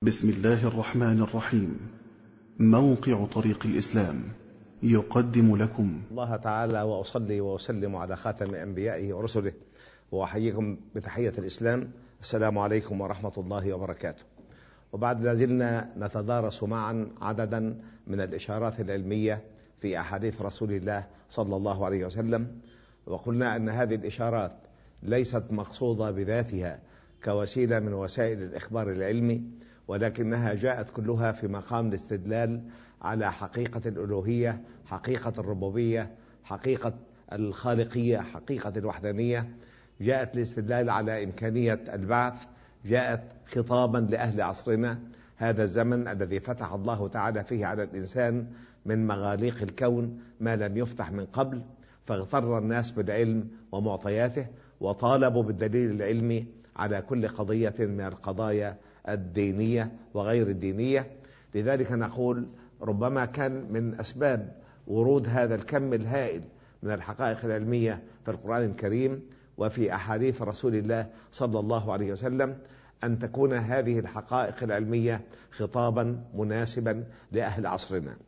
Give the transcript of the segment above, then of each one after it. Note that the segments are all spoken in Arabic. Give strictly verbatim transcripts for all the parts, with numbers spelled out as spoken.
بسم الله الرحمن الرحيم. موقع طريق الإسلام يقدم لكم الله تعالى، وأصلي وأسلم على خاتم أنبيائه ورسله، وأحييكم بتحية الإسلام. السلام عليكم ورحمة الله وبركاته. وبعد لازلنا نتدارس معا عددا من الإشارات العلمية في أحاديث رسول الله صلى الله عليه وسلم، وقلنا أن هذه الإشارات ليست مقصودة بذاتها كوسيلة من وسائل الإخبار العلمي، ولكنها جاءت كلها في مقام الاستدلال على حقيقة الألوهية، حقيقة الربوبية، حقيقة الخالقية، حقيقة الوحدانية. جاءت الاستدلال على إمكانية البعث، جاءت خطابا لأهل عصرنا، هذا الزمن الذي فتح الله تعالى فيه على الإنسان من مغاليق الكون ما لم يفتح من قبل، فاغتر الناس بالعلم ومعطياته، وطالبوا بالدليل العلمي على كل قضية من القضايا الدينية وغير الدينية. لذلك نقول ربما كان من أسباب ورود هذا الكم الهائل من الحقائق العلمية في القرآن الكريم وفي أحاديث رسول الله صلى الله عليه وسلم أن تكون هذه الحقائق العلمية خطابا مناسبا لأهل عصرنا.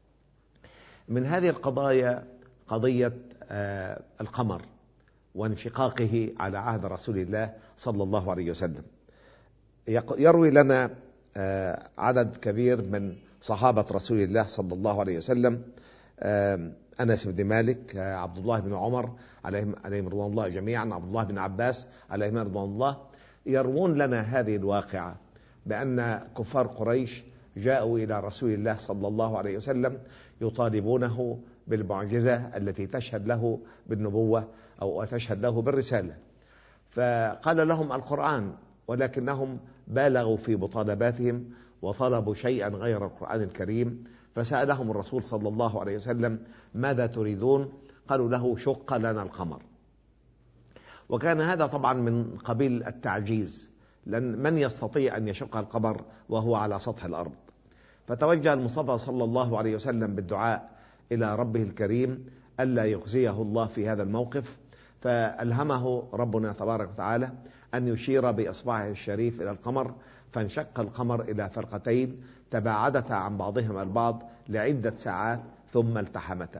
من هذه القضايا قضية آه القمر وانشقاقه على عهد رسول الله صلى الله عليه وسلم. يروي لنا آه عدد كبير من صحابة رسول الله صلى الله عليه وسلم، آه أنس بن مالك، آه عبد الله بن عمر عليهم عليهم رضوان الله جميعا، عبد الله بن عباس عليهم رضوان الله، يروون لنا هذه الواقعة بأن كفار قريش جاءوا إلى رسول الله صلى الله عليه وسلم يطالبونه بالمعجزة التي تشهد له بالنبوة أو تشهد له بالرسالة، فقال لهم القرآن، ولكنهم بالغوا في مطالباتهم وطلبوا شيئا غير القرآن الكريم. فسألهم الرسول صلى الله عليه وسلم ماذا تريدون؟ قالوا له شق لنا القمر. وكان هذا طبعا من قبيل التعجيز، لأن من يستطيع أن يشق القمر وهو على سطح الأرض؟ فتوجه المصطفى صلى الله عليه وسلم بالدعاء إلى ربه الكريم ألا يخزيه الله في هذا الموقف، فألهمه ربنا تبارك وتعالى أن يشير بإصبعه الشريف إلى القمر، فانشق القمر إلى فرقتين تباعدتا عن بعضهما البعض لعدة ساعات ثم التحمتا.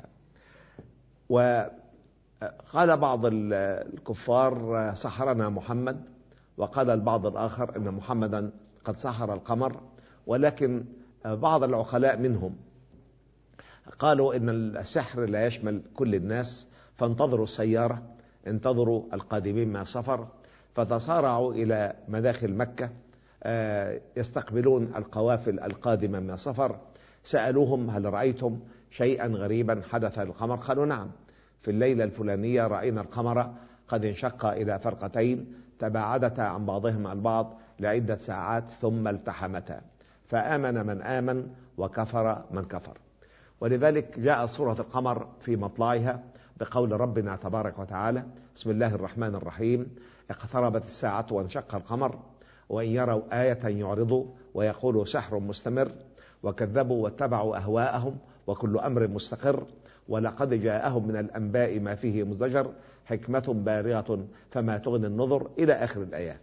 وقال بعض الكفار سحرنا محمد، وقال البعض الآخر أن محمدا قد سحر القمر، ولكن بعض العقلاء منهم قالوا إن السحر لا يشمل كل الناس، فانتظروا السيارة، انتظروا القادمين من السفر، فتصارعوا إلى مداخل مكة يستقبلون القوافل القادمة من السفر. سألوهم هل رأيتم شيئا غريبا حدث للقمر؟ قالوا نعم، في الليلة الفلانية رأينا القمر قد انشق إلى فرقتين تباعدتا عن بعضهما البعض لعدة ساعات ثم التحمتا، فآمن من آمن وكفر من كفر. ولذلك جاء سورة القمر في مطلعها بقول ربنا تبارك وتعالى بسم الله الرحمن الرحيم: اقتربت الساعة وانشق القمر وإن يروا آية يعرضوا ويقولوا سحر مستمر وكذبوا واتبعوا أهواءهم وكل أمر مستقر ولقد جاءهم من الأنباء ما فيه مزدجر حكمة بالغة فما تغني النذر إلى آخر الآيات.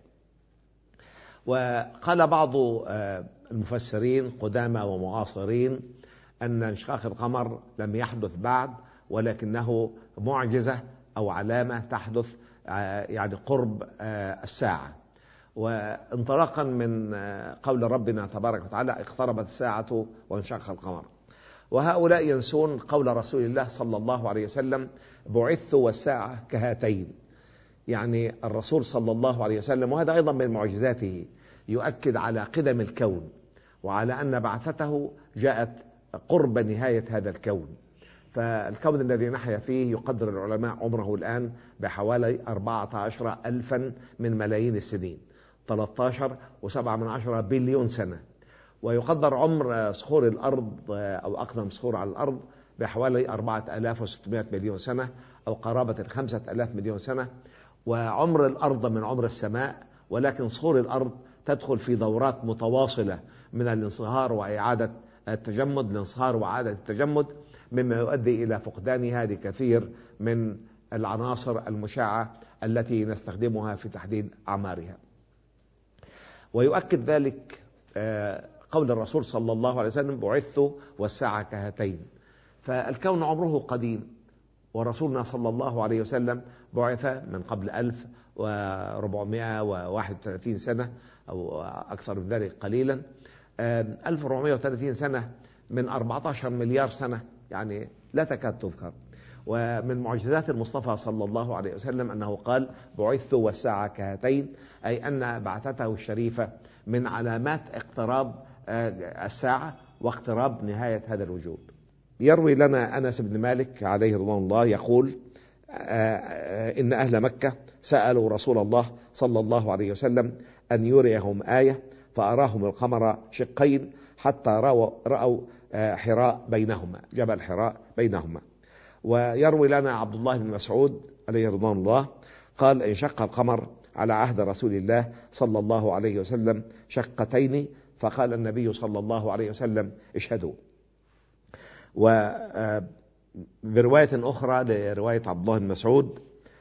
وقال بعض المفسرين قدامى ومعاصرين أن انشقاق القمر لم يحدث بعد، ولكنه معجزة أو علامة تحدث يعني قرب الساعة. وانطلاقا من قول ربنا تبارك وتعالى اقتربت الساعة وانشق القمر، وهؤلاء ينسون قول رسول الله صلى الله عليه وسلم بعثت والساعة كهاتين. يعني الرسول صلى الله عليه وسلم، وهذا أيضا من معجزاته، يؤكد على قدم الكون وعلى أن بعثته جاءت قرب نهاية هذا الكون. فالكون الذي نحيا فيه يقدر العلماء عمره الآن بحوالي أربعة عشر ألفا من ملايين السنين، ثلاثة عشر وسبعة من عشرة بليون سنة. ويقدر عمر صخور الأرض أو أقدم صخور على الأرض بحوالي أربعة آلاف وستمائة مليون سنة أو قرابة الخمسة آلاف مليون سنة. وعمر الأرض من عمر السماء، ولكن صخور الأرض تدخل في دورات متواصلة من الانصهار وإعادة التجمد، الانصهار وإعادة التجمد، مما يؤدي إلى فقدانها لكثير من العناصر المشعة التي نستخدمها في تحديد أعمارها. ويؤكد ذلك قول الرسول صلى الله عليه وسلم بعثت والساعة كهاتين. فالكون عمره قديم، ورسولنا صلى الله عليه وسلم بعث من قبل ألف وأربعمائة وواحد وثلاثين سنة أو أكثر من ذلك قليلا. ألف وأربعمائة وثلاثين سنة من أربعة عشر مليار سنة، يعني لا تكاد تذكر. ومن معجزات المصطفى صلى الله عليه وسلم أنه قال بعثت والساعة كهاتين، أي أن بعثته الشريفة من علامات اقتراب الساعة واقتراب نهاية هذا الوجود. يروي لنا أنس بن مالك عليه رضوان الله يقول إن أهل مكة سألوا رسول الله صلى الله عليه وسلم أن يريهم آية، فأراهم القمر شقين حتى رأوا, رأوا حراء بينهما، جبل حراء بينهما. ويروي لنا عبد الله بن مسعود عليه رضوان الله قال انشق القمر على عهد رسول الله صلى الله عليه وسلم شقتين، فقال النبي صلى الله عليه وسلم اشهدوا. وبرواية أخرى لرواية عبد الله بن مسعود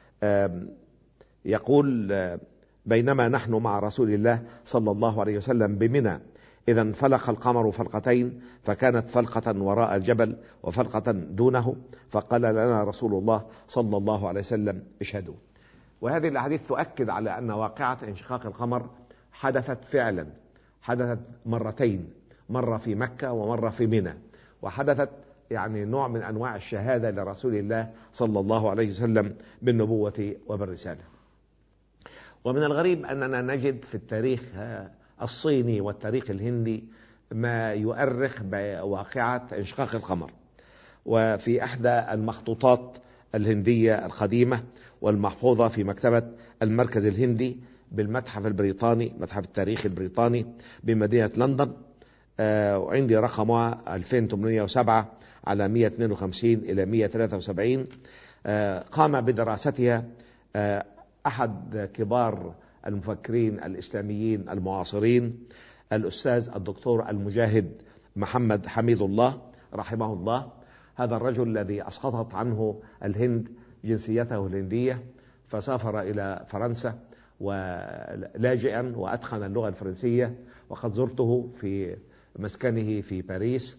يقول بينما نحن مع رسول الله صلى الله عليه وسلم بمنى إذا انفلق القمر فلقتين، فكانت فلقة وراء الجبل وفلقة دونه، فقال لنا رسول الله صلى الله عليه وسلم اشهدوا. وهذه الأحاديث تؤكد على أن واقعة انشقاق القمر حدثت فعلا، حدثت مرتين، مرة في مكة ومرة في منى، وحدثت يعني نوع من أنواع الشهادة لرسول الله صلى الله عليه وسلم بالنبوة وبالرسالة. ومن الغريب أننا نجد في التاريخ الصيني والتاريخ الهندي ما يؤرخ بواقعة انشقاق القمر. وفي إحدى المخطوطات الهندية القديمة والمحفوظة في مكتبة المركز الهندي بالمتحف البريطاني، متحف التاريخ البريطاني بمدينة لندن، وعندي رقمها ألفين وثمانمائة وسبعة على مئة واثنين وخمسين إلى مئة وثلاثة وسبعين. قام بدراستها أحد كبار المفكرين الإسلاميين المعاصرين الأستاذ الدكتور المجاهد محمد حميد الله رحمه الله. هذا الرجل الذي أسقطت عنه الهند جنسيته الهندية، فسافر إلى فرنسا ولاجئا وأتقن اللغة الفرنسية، وقد زرته في مسكنه في باريس،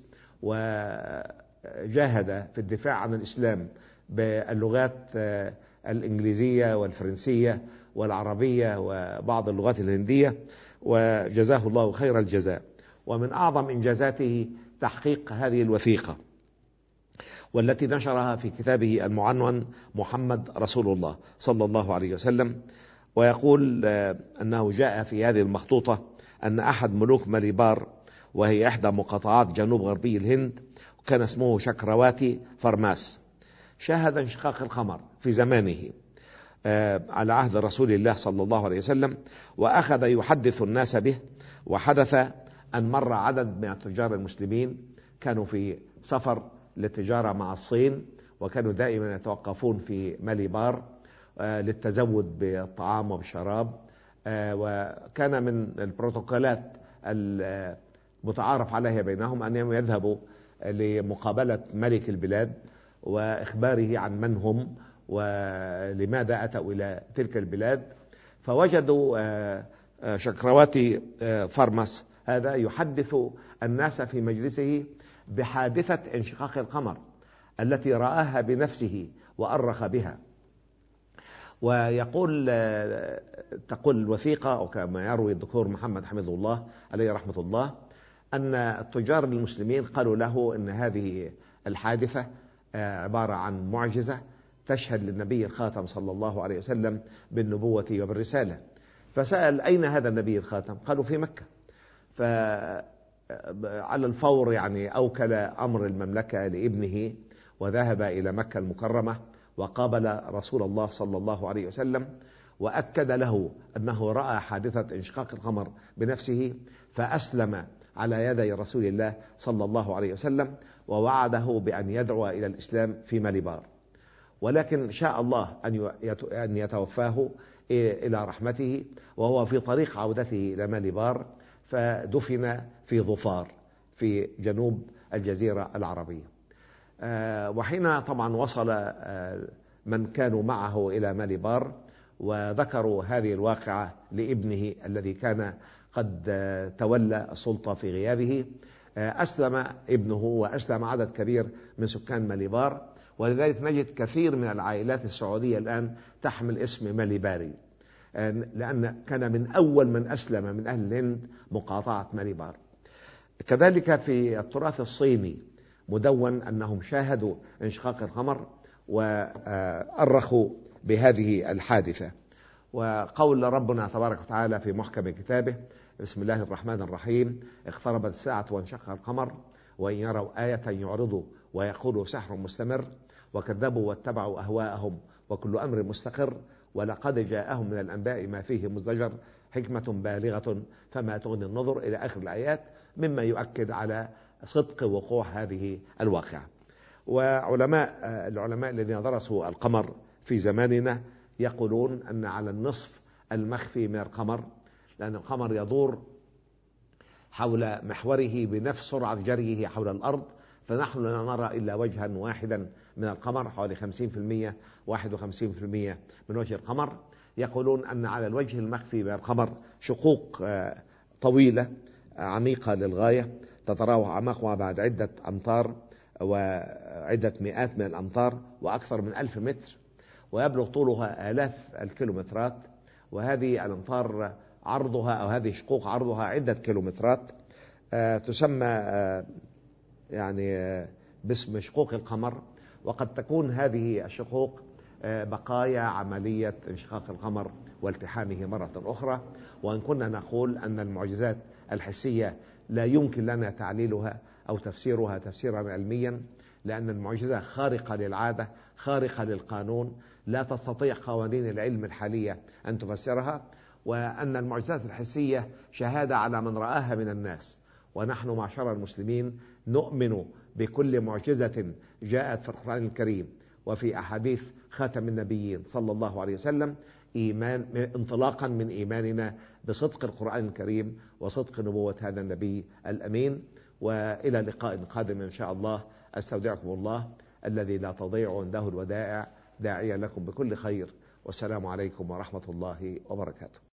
وجاهد في الدفاع عن الإسلام باللغات الإنجليزية والفرنسية والعربية وبعض اللغات الهندية، وجزاه الله خير الجزاء. ومن أعظم إنجازاته تحقيق هذه الوثيقة، والتي نشرها في كتابه المعنون محمد رسول الله صلى الله عليه وسلم. ويقول أنه جاء في هذه المخطوطة أن أحد ملوك ماليبار، وهي إحدى مقاطعات جنوب غربي الهند، وكان اسمه شكرواتي فرماس، شاهد انشقاق القمر في زمانه على عهد رسول الله صلى الله عليه وسلم، وأخذ يحدث الناس به. وحدث أن مر عدد من التجار المسلمين كانوا في سفر للتجارة مع الصين، وكانوا دائما يتوقفون في ماليبار للتزود بالطعام وبالشراب. وكان من البروتوكولات المتعارف عليها بينهم أنهم يذهبوا لمقابلة ملك البلاد وإخباره عن من هم ولماذا أتوا إلى تلك البلاد. فوجدوا شكرواتي فرماس هذا يحدث الناس في مجلسه بحادثة انشقاق القمر التي رآها بنفسه وأرخ بها. ويقول تقول الوثيقة، وكما يروي الدكتور محمد حميد الله عليه رحمة الله، أن التجار المسلمين قالوا له أن هذه الحادثة عبارة عن معجزة تشهد للنبي الخاتم صلى الله عليه وسلم بالنبوة وبالرسالة. فسأل أين هذا النبي الخاتم؟ قالوا في مكة. فعلى الفور يعني أوكل أمر المملكة لابنه وذهب إلى مكة المكرمة وقابل رسول الله صلى الله عليه وسلم، وأكد له أنه رأى حادثة انشقاق القمر بنفسه، فأسلم على يدي رسول الله صلى الله عليه وسلم، ووعده بأن يدعو إلى الإسلام في ماليبار. ولكن شاء الله أن يتوفاه إلى رحمته وهو في طريق عودته إلى ماليبار، فدفن في ظفار في جنوب الجزيرة العربية. وحين طبعا وصل من كانوا معه إلى ماليبار وذكروا هذه الواقعة لابنه الذي كان قد تولى السلطة في غيابه. أسلم ابنه وأسلم عدد كبير من سكان ماليبار، ولذلك نجد كثير من العائلات السعودية الآن تحمل اسم ماليباري، لأن كان من أول من أسلم من أهل الهند مقاطعة ماليبار. كذلك في التراث الصيني مدون أنهم شاهدوا انشقاق القمر وأرخوا بهذه الحادثة. وقول ربنا تبارك وتعالى في محكم كتابه: بسم الله الرحمن الرحيم، اقتربت الساعة وانشق القمر وإن يروا آية يعرضوا ويقولوا سحر مستمر وكذبوا واتبعوا أهواءهم وكل أمر مستقر ولقد جاءهم من الأنباء ما فيه مزدجر حكمة بالغة فما تغني النظر إلى آخر الآيات، مما يؤكد على صدق وقوع هذه الواقعة. وعلماء العلماء الذين درسوا القمر في زماننا يقولون أن على النصف المخفي من القمر، لأن القمر يدور حول محوره بنفس سرعة جريه حول الأرض، فنحن لا نرى إلا وجها واحدا من القمر، حوالي خمسين بالمئة واحد وخمسين بالمئة من وجه القمر. يقولون أن على الوجه المخفي من القمر شقوق طويلة عميقة للغاية، تتراوح أعماقها بعد عدة أمتار وعدة مئات من الأمتار وأكثر من ألف متر، ويبلغ طولها آلاف الكيلومترات. وهذه الأمطار عرضها أو هذه الشقوق عرضها عدة كيلومترات، آه تسمى آه يعني آه باسم شقوق القمر. وقد تكون هذه الشقوق آه بقايا عملية انشقاق القمر والتحامه مرة أخرى. وإن كنا نقول أن المعجزات الحسية لا يمكن لنا تعليلها أو تفسيرها تفسيرا علميا، لأن المعجزة خارقة للعادة، خارقة للقانون، لا تستطيع قوانين العلم الحالية أن تفسرها. وأن المعجزات الحسية شهادة على من رآها من الناس، ونحن معشر المسلمين نؤمن بكل معجزة جاءت في القرآن الكريم وفي أحاديث خاتم النبيين صلى الله عليه وسلم، إيمان انطلاقا من إيماننا بصدق القرآن الكريم وصدق نبوة هذا النبي الأمين. وإلى لقاء قادم إن شاء الله، أستودعكم الله الذي لا تضيع عنده الودائع، داعيا لكم بكل خير، والسلام عليكم ورحمة الله وبركاته.